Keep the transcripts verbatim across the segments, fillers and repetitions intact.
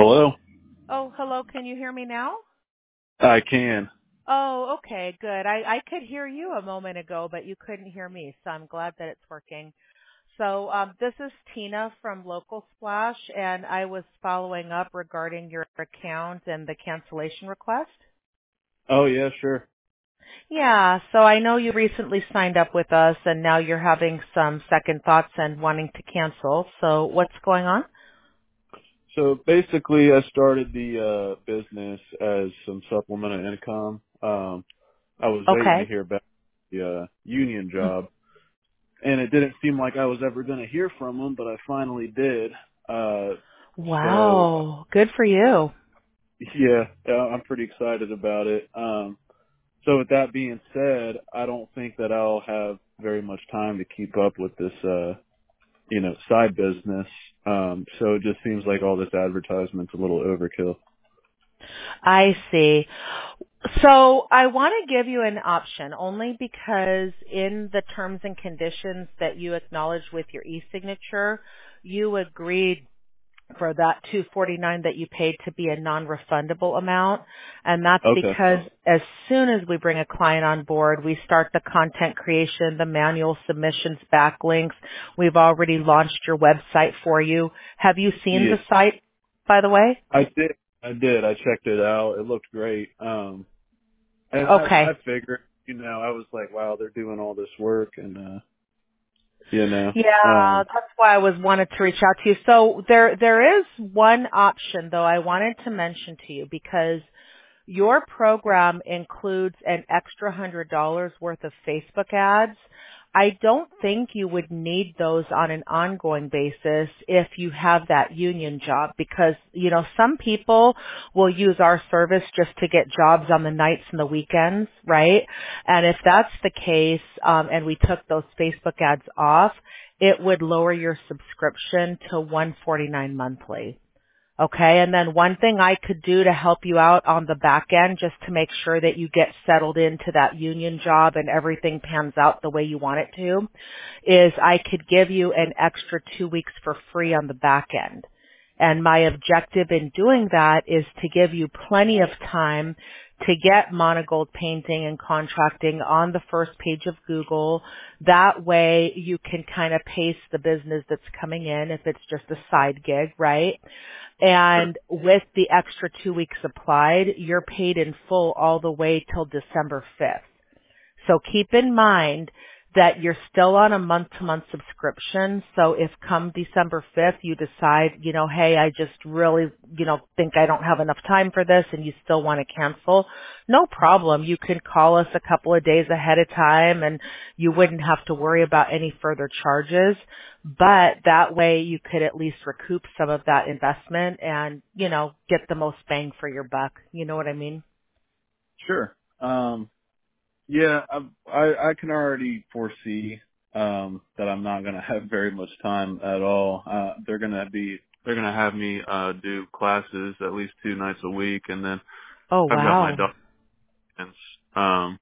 Hello? Oh, hello. Can you hear me now? I can. Oh, okay, good. I, I could hear you a moment ago, but you couldn't hear me, so I'm glad that it's working. So um, this is Tina from Local Splash, and I was following up regarding your account and the cancellation request. Oh, yeah, sure. Yeah, so I know you recently signed up with us, and now you're having some second thoughts and wanting to cancel. So what's going on? So basically, I started the uh, business as some supplemental income. Um, I was waiting to Okay. hear back the uh, union job, and it didn't seem like I was ever going to hear from them, but I finally did. Uh, so, Wow, good for you. yeah, uh, I'm pretty excited about it. Um, so with that being said, I don't think that I'll have very much time to keep up with this uh, you know, side business. Um, so it just seems like all this advertisement's a little overkill. I see. So I want to give you an option only because in the terms and conditions that you acknowledge with your e-signature, you agreed for that two forty-nine that you paid to be a non-refundable amount. And that's Okay. because as soon as we bring a client on board, we start the content creation, the manual submissions, backlinks. We've already launched your website for you. Have you seen Yeah, the site, by the way? I did. I did. I checked it out. It looked great. Um, and I, Okay. I figured, you know, I was like, wow, they're doing all this work and, uh, you know, Yeah, um, that's why I was wanted to reach out to you. So there there is one option though I wanted to mention to you because your program includes an extra hundred dollars worth of Facebook ads. I don't think you would need those on an ongoing basis if you have that union job because, you know, some people will use our service just to get jobs on the nights and the weekends, right? And if that's the case, um, and we took those Facebook ads off, it would lower your subscription to one forty-nine monthly. Okay, and then one thing I could do to help you out on the back end just to make sure that you get settled into that union job and everything pans out the way you want it to is I could give you an extra two weeks for free on the back end. And my objective in doing that is to give you plenty of time to get monogold painting and contracting on the first page of Google. That way you can kind of pace the business that's coming in if it's just a side gig, right? sure. And with the extra two weeks applied, you're paid in full all the way till December fifth. So keep in mind that you're still on a month-to-month subscription. So if come December fifth you decide, you know, hey, I just really, you know, think I don't have enough time for this and you still want to cancel, no problem. You can call us a couple of days ahead of time and you wouldn't have to worry about any further charges. But that way you could at least recoup some of that investment and, you know, get the most bang for your buck. You know what I mean? Sure. Um, yeah, I, I, I can already foresee, um, that I'm not going to have very much time at all. Uh, they're going to be, they're going to have me, uh, do classes at least two nights a week. And then Oh, I've got my wow. documents. Um,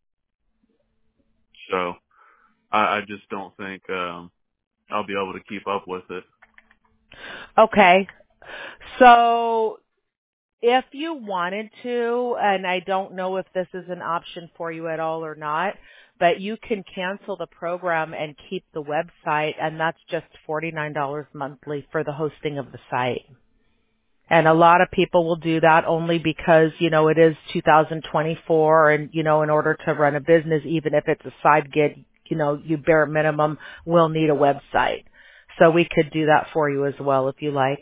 so I, I just don't think, um, I'll be able to keep up with it. Okay. So if you wanted to, and I don't know if this is an option for you at all or not, but you can cancel the program and keep the website, and that's just forty-nine dollars monthly for the hosting of the site. And a lot of people will do that only because, you know, it is two thousand twenty-four and, you know, in order to run a business, even if it's a side gig, you know, you bare minimum will need a website. So we could do that for you as well if you like.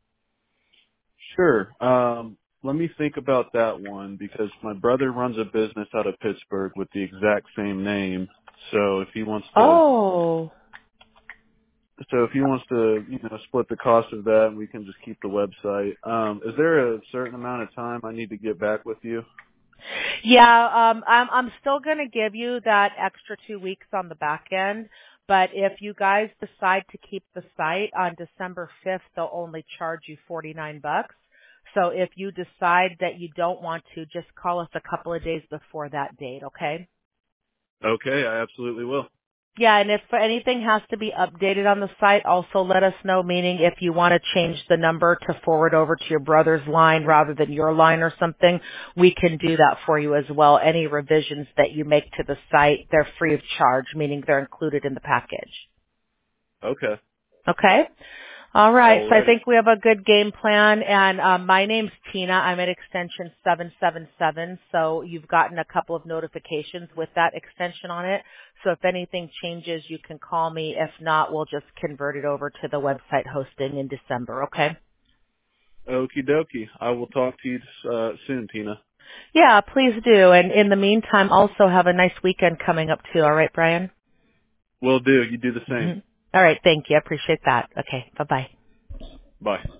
Sure. Um, let me think about that one because my brother runs a business out of Pittsburgh with the exact same name. So if he wants to, Oh. so if he wants to, you know, split the cost of that, we can just keep the website. Um, is there a certain amount of time I need to get back with you? Yeah, um, I'm I'm still going to give you that extra two weeks on the back end, but if you guys decide to keep the site on December fifth, they'll only charge you forty-nine bucks. So if you decide that you don't want to, just call us a couple of days before that date, okay? Okay, I absolutely will. Yeah, and if anything has to be updated on the site, also let us know, meaning if you want to change the number to forward over to your brother's line rather than your line or something, we can do that for you as well. Any revisions that you make to the site, they're free of charge, meaning they're included in the package. Okay. Okay? All right, so I Alrighty. think we have a good game plan, and um, my name's Tina. I'm at extension seven seven seven, so you've gotten a couple of notifications with that extension on it. So if anything changes, you can call me. If not, we'll just convert it over to the website hosting in December, okay? Okie dokie. I will talk to you uh, soon, Tina. Yeah, please do. And in the meantime, also have a nice weekend coming up too, all right, Brian? Will do. You do the same. Mm-hmm. All right, thank you. I appreciate that. Okay, bye-bye. Bye.